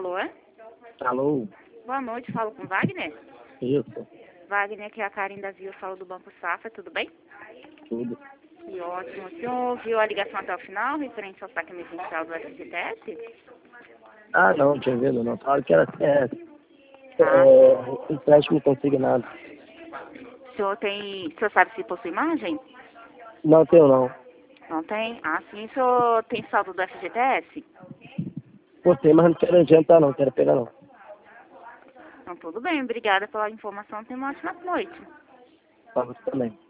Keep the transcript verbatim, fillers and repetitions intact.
Alô, é? Alô? Boa noite, falo com Wagner. Isso, Wagner, aqui é a Karen da Vila, falo do Banco Safra, tudo bem? tudo. Que ótimo. O senhor viu a ligação até o final, referente ao saque emergencial do F G T S? Ah, não, não tinha vindo, não. Falaram que era é, Tá. é, empréstimo consignado. O senhor tem. O senhor sabe se possui margem? Não tenho, não. Não tem? Ah, sim. O senhor tem saldo do F G T S? Pô, tem, mas não quero adiantar, não. Quero pegar, não. Então, tudo bem. Obrigada pela informação. Tenha uma ótima noite. Pra você também.